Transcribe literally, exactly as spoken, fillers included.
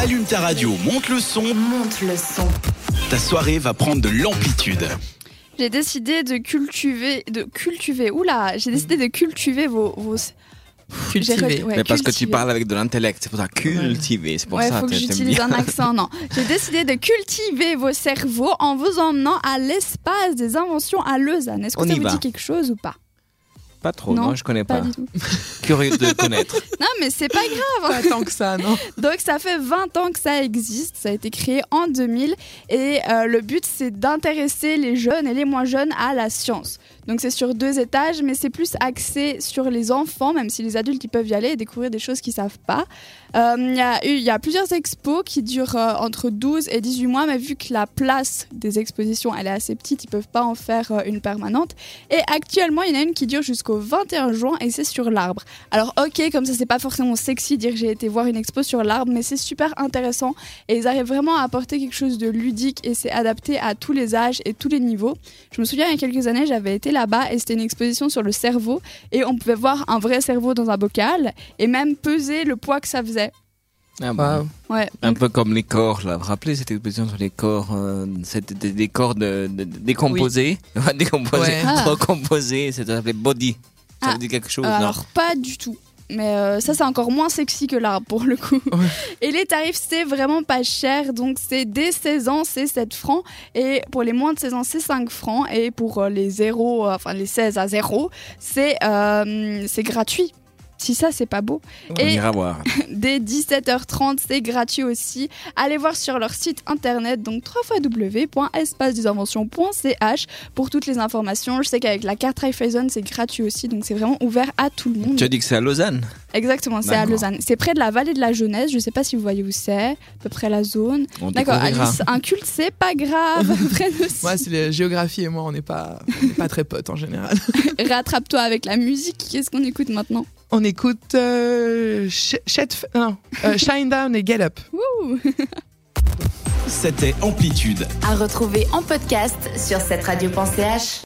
Allume ta radio, monte le son. Monte le son. Ta soirée va prendre de l'amplitude. J'ai décidé de cultiver, de cultiver, oula, j'ai décidé de cultiver vos... vos... Cultiver. Ouais, mais parce que cultiver. tu parles avec de l'intellect, c'est pour ça cultiver, c'est pour ouais, ça. faut que t'aimes j'utilise bien. un accent, non. J'ai décidé de cultiver vos cerveaux en vous emmenant à l'espace des inventions à Lausanne. Est-ce que On ça y vous va. dit quelque chose ou pas? Pas trop, Non, non, je connais Pas pas. du tout. Curieux de connaître. Non, mais c'est pas grave. Pas tant que ça, non. Donc ça fait vingt ans que ça existe, ça a été créé en deux mille et euh, le but c'est d'intéresser les jeunes et les moins jeunes à la science. Donc c'est sur deux étages mais c'est plus axé sur les enfants, même si les adultes ils peuvent y aller et découvrir des choses qu'ils savent pas. Il euh, y, a eu, y a plusieurs expos qui durent euh, entre douze et dix-huit mois, mais vu que la place des expositions elle est assez petite, ils peuvent pas en faire euh, une permanente. Et actuellement il y en a une qui dure jusqu'au vingt et un juin et c'est sur l'arbre. Alors ok, comme ça c'est pas forcément sexy de dire que j'ai été voir une expo sur l'arbre, mais c'est super intéressant et ils arrivent vraiment à apporter quelque chose de ludique et c'est adapté à tous les âges et tous les niveaux. Je me souviens il y a quelques années j'avais été là-bas et c'était une exposition sur le cerveau et on pouvait voir un vrai cerveau dans un bocal et même peser le poids que ça faisait. Ah bon. Wow. Ouais. Un peu comme les corps, là. Vous vous rappelez cette exposition sur les corps euh, C'était des, des corps de, de- de- décomposés. Ouais, décomposés, Ouais. Ah. recomposés. Ça s'appelait body. Ça Ah. vous dit quelque chose, Euh, non? alors pas du tout. Mais euh, ça c'est encore moins sexy que l'arbre pour le coup. Ouais. Et les tarifs c'est vraiment pas cher, donc c'est dès seize ans c'est sept francs et pour les moins de seize ans c'est cinq francs et pour euh, les zéro, euh, enfin les seize à zéro c'est euh, c'est gratuit. Si ça c'est pas beau. On Et ira voir. dès dix-sept heures trente c'est gratuit aussi. Allez voir sur leur site internet donc w w w point espace des inventions point c h pour toutes les informations. Je sais qu'avec la carte Raiffeisen c'est gratuit aussi donc c'est vraiment ouvert à tout le monde. Tu as dit que c'est à Lausanne? Exactement, c'est à D'accord. Lausanne. C'est près de la vallée de la Jeunesse. Je sais pas si vous voyez où c'est, à peu près la zone. On D'accord, découvrira. Alice, un culte, c'est pas grave. Fred aussi. Moi, c'est la géographie et moi, on n'est pas, on n'est pas très potes en général. Rattrape-toi avec la musique. Qu'est-ce qu'on écoute maintenant? On écoute euh, Sh- Shed- non, euh, Shine Down et Get Up. Ouh. C'était Amplitude. À retrouver en podcast sur cette radio point c h.